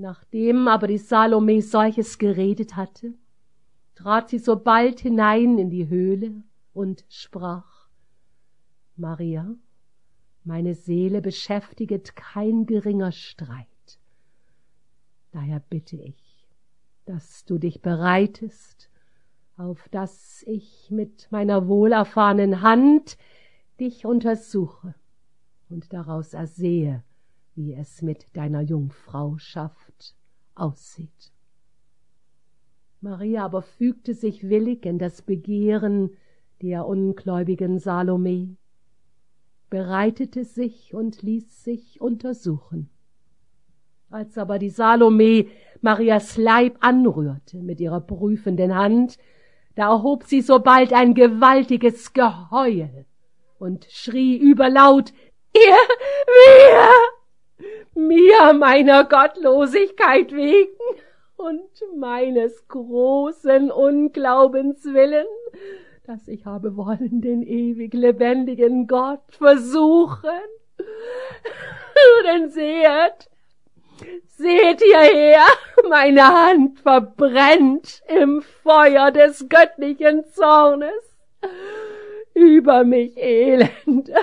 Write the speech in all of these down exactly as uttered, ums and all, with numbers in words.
Nachdem aber die Salome solches geredet hatte, trat sie so bald hinein in die Höhle und sprach: Maria, meine Seele beschäftiget kein geringer Streit. Daher bitte ich, dass du dich bereitest, auf dass ich mit meiner wohlerfahrenen Hand dich untersuche und daraus ersehe, wie es mit deiner Jungfrauschaft aussieht. Maria aber fügte sich willig in das Begehren der ungläubigen Salome, bereitete sich und ließ sich untersuchen. Als aber die Salome Marias Leib anrührte mit ihrer prüfenden Hand, da erhob sie sobald ein gewaltiges Geheul und schrie überlaut: Ihr, wir, mir meiner Gottlosigkeit wegen und meines großen Unglaubens willen, dass ich habe wollen den ewig lebendigen Gott versuchen. Denn sehet, seht hierher, meine Hand verbrennt im Feuer des göttlichen Zornes über mich elend.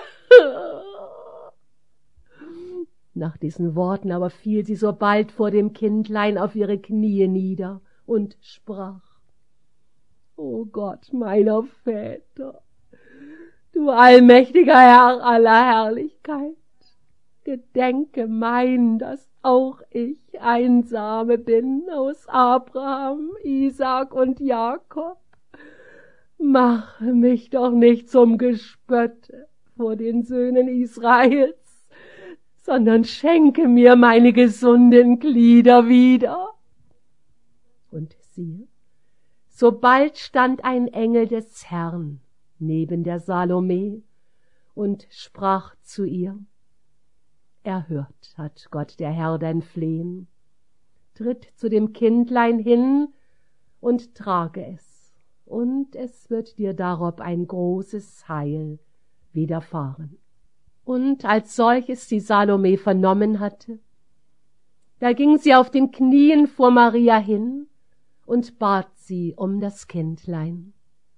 Nach diesen Worten aber fiel sie so bald vor dem Kindlein auf ihre Knie nieder und sprach: O Gott meiner Väter, du allmächtiger Herr aller Herrlichkeit, gedenke mein, dass auch ich Einsame bin aus Abraham, Isaak und Jakob. Mache mich doch nicht zum Gespötte vor den Söhnen Israels, sondern schenke mir meine gesunden Glieder wieder. Und siehe, sobald stand ein Engel des Herrn neben der Salome und sprach zu ihr: Erhört hat Gott der Herr dein Flehen. Tritt zu dem Kindlein hin und trage es, und es wird dir darob ein großes Heil widerfahren. Und als solches die Salome vernommen hatte, da ging sie auf den Knien vor Maria hin und bat sie um das Kindlein.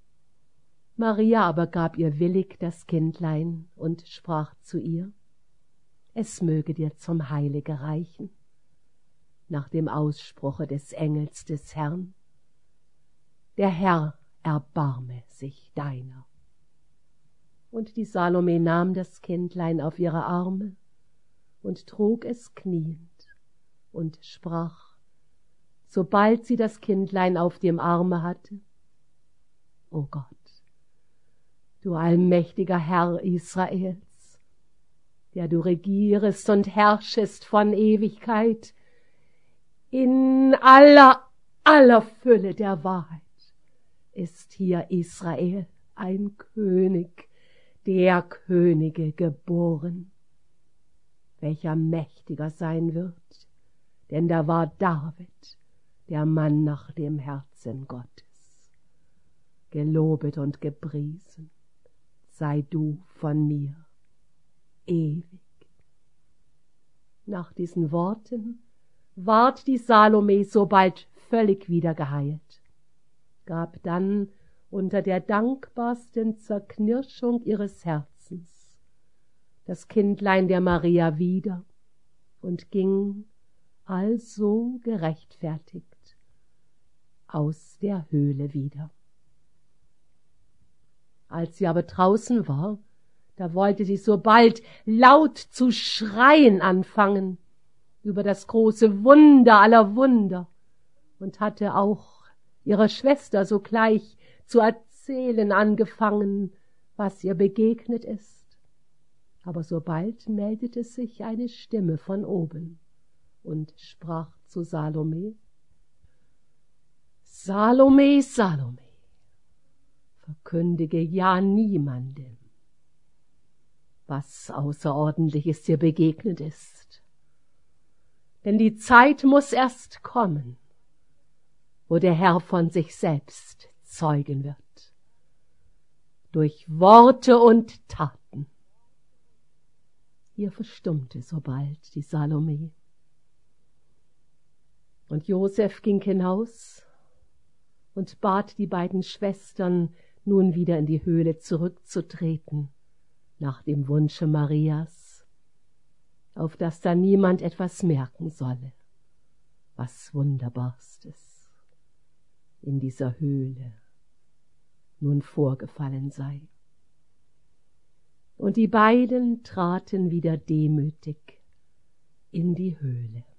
Maria aber gab ihr willig das Kindlein und sprach zu ihr: Es möge dir zum Heile gereichen, nach dem Ausspruche des Engels des Herrn. Der Herr erbarme sich deiner. Und die Salome nahm das Kindlein auf ihre Arme und trug es kniend und sprach, sobald sie das Kindlein auf dem Arme hatte: O Gott, du allmächtiger Herr Israels, der du regierest und herrschest von Ewigkeit, in aller, aller Fülle der Wahrheit ist hier Israel ein König, der Könige geboren, welcher mächtiger sein wird, denn da war David, der Mann nach dem Herzen Gottes. Gelobet und gepriesen sei du von mir ewig. Nach diesen Worten ward die Salome sobald völlig wieder geheilt, gab dann unter der dankbarsten Zerknirschung ihres Herzens das Kindlein der Maria wieder und ging also gerechtfertigt aus der Höhle wieder. Als sie aber draußen war, da wollte sie sobald laut zu schreien anfangen über das große Wunder aller Wunder und hatte auch ihrer Schwester sogleich zu erzählen angefangen, was ihr begegnet ist. Aber sobald meldete sich eine Stimme von oben und sprach zu Salome: Salome, Salome, verkündige ja niemandem, was Außerordentliches dir begegnet ist. Denn die Zeit muß erst kommen, wo der Herr von sich selbst zeugen wird, durch Worte und Taten. Hier verstummte sobald die Salome. Und Josef ging hinaus und bat die beiden Schwestern, nun wieder in die Höhle zurückzutreten, nach dem Wunsche Marias, auf dass da niemand etwas merken solle, was Wunderbarstes in dieser Höhle nun vorgefallen sei. Und die beiden traten wieder demütig in die Höhle.